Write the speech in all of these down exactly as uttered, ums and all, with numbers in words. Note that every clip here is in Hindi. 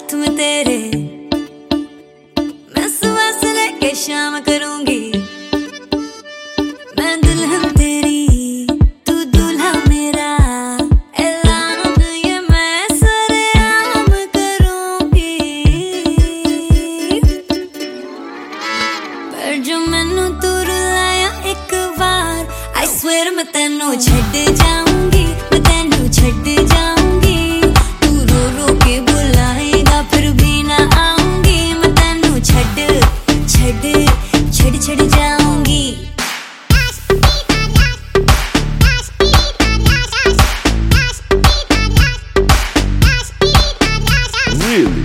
साथ में तेरे मैं सुबह से लेके शाम करूंगी। मैं दुल्हन तेरी तू दूल्हा मेरा, ऐलान ये मैं सरेआम करूंगी। पर जो मैनू तू रुलाया एक बार, आई स्वेयर मैं तेनू छड्ड जाऊंगी, मैं तेनू छड्ड जाऊंगी। तू रो रो के बुलाएगा फिर भी ना आऊंगी, मैं तेनू छड्ड छड्ड छड्ड छड्ड जाऊंगी। Really?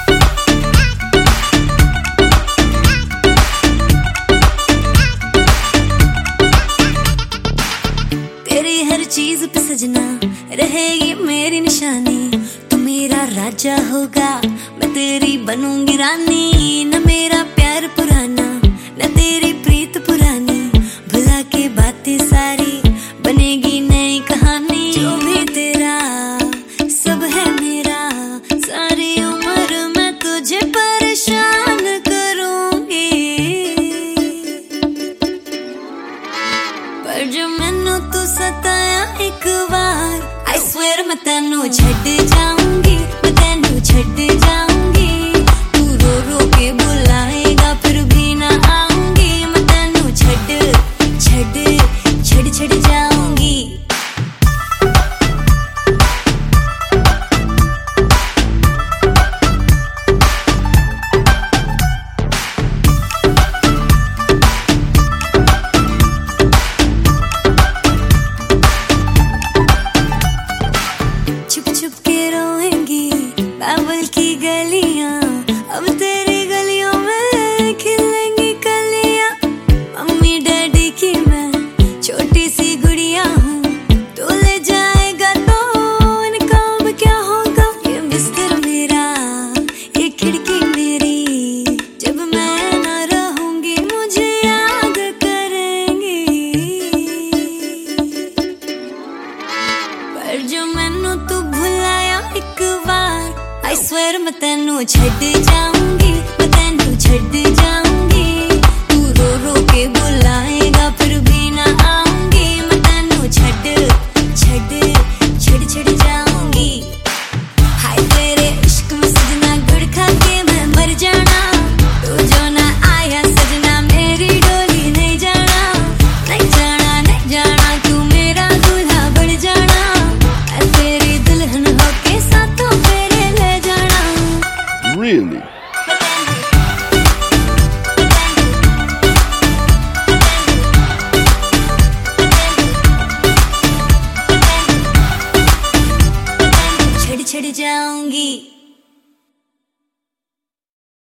तेरी हर चीज पे सजना रहेगी मेरी निशानी। तू मेरा राजा होगा, मैं तेरी बनूंगी रानी। न मेरा प्यार पुराना, न तेरी प्रीत पुरानी, भुला के बातें सारी बनेगी नई कहानी। जो भी तेरा सब है मेरा, सारी उम्र मैं तुझे परेशान करूंगी। पर जो मैनू तू सताया एक बार, आई स्वेयर मैं तेनू छड्ड जाऊंगी, मैं तेनू छड्ड जाऊंगी। तू रो रो के बुलाएगा फिर भी ना आऊंगी, मैं तेनू छड्ड छड्ड छड्ड छड्ड जाऊंगी। छुप छुप के रोएंगी बाबुल की गलियां, अब तेरी गलियों में खिलेंगी कलियां। मम्मी डैडी की मैं छोटी सी गुड़िया हूँ, तू ले जाएगा तो इनका अब क्या होगा। ये बिस्तर मेरा, ये खिड़की मेरी, जब मैं ना रहूंगी मुझे याद करेंगी। पर जो मैनू तू भुलाया एक बार, आई स्वेयर मैं तेनू छड्ड जाऊंगी, मैं तेनू छड्ड जाऊंगी। तू रो रो के बुलाएगा फिर भी ना आऊंगी, मैं तेनू छड्ड छड्ड छड्ड छड्ड जाऊंगी। हाय तेरे इश्क में सजना, गुड़ खा के मैं मर जाना। तू जो ना आया सजना, मेरी डोली नहीं जाना, नहीं जाना नहीं जाना। तू मेरा दूल्हा बढ़ जाना, मैं तेरी दुल्हन होके साथों फेरे ले जाना। Really?